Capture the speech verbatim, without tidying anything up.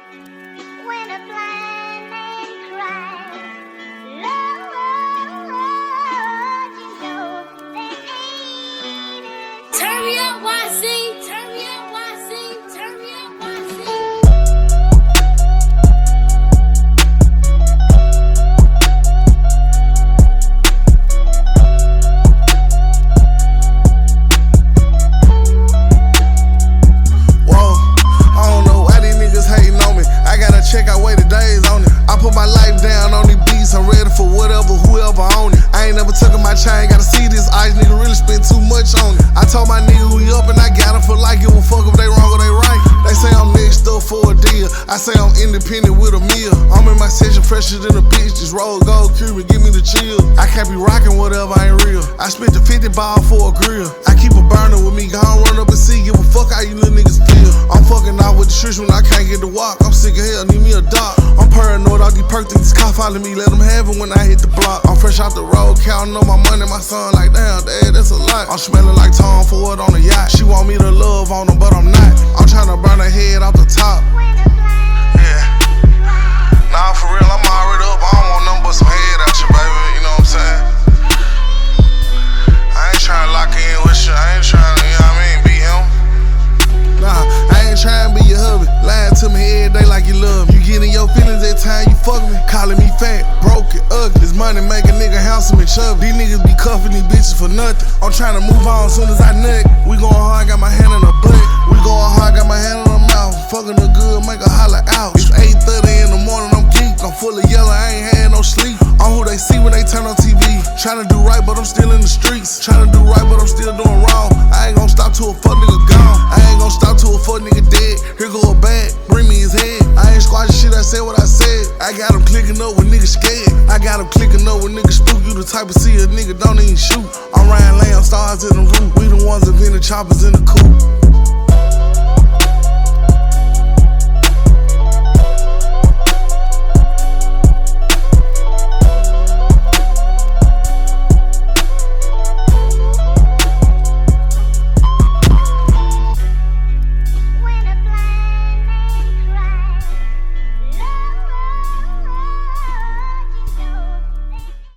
When a blind man cries, Lord, you know that ain't it. Turn me up, Y C. Turn me up, Y C. Turn me up, Y C. Whoa, I don't know why these niggas hating on me. I gotta check, I waited days on it. I put my life down on these beats, I'm ready for whatever, whoever on it. I ain't never tucking my chain, gotta see this ice, nigga really spend too much on it. I told my nigga we up and I got him for like give a fuck if they wrong or they right. They say I'm next up for a deal, I say I'm independent with a meal. I'm in my section fresher than a bitch, just roll gold Cuban, give me the chill. I can't be rocking whatever ain't real. I spent the fifty ball for a grill. I keep a burner with me, gon' run up and see, give a fuck how you little niggas feel. I'm fucking out with the streets when I can't get to walk. I'm sick of hell, need me a doc. I'm paranoid, all these perk things, cop follow me, let them have it when I hit the block. I'm fresh out the road, counting on my money, my son like, damn, dad, that's a lot. I'm smelling like Tom Ford on a yacht. She want me to love on them, but I'm not. I'm tryna burn her head off the top. Yeah. Nah, for real, I'm already up. I don't want nothing but some head out you, baby. You know what I'm saying? I ain't tryna lock in with you. I ain't tryna, you know what I mean, be him. Nah, I ain't tryna be your hubby. Lying to me every day like you love me. You getting your feelings every time you fuck me. Calling me fat, broke, and ugly. This money make a nigga handsome and chubby. These niggas be cuffing these bitches for nothing. I'm tryna move on as soon as I nut. We going hard, got my hand on her butt. We going hard, got my hand on her mouth. Fucking her good, make her holler out. It's eight thirty in the morning, I'm geeked. I'm full of yellow, I ain't had no sleep. I'm who they see when they turn on T V. Tryna do right, but I'm still in the streets. Tryna do right, but I'm still doing wrong. I ain't gon' stop till a fuck nigga gone. I ain't gon' stop till a fuck nigga dead. Here go a bag, bring me his head. I ain't squashing shit, I said what I said. I got him clicking up when niggas scared. I got him clicking up when niggas spook. You the type of see a nigga don't even shoot. I'm riding lamb stars in the roof. We the ones that been the choppers in the coop.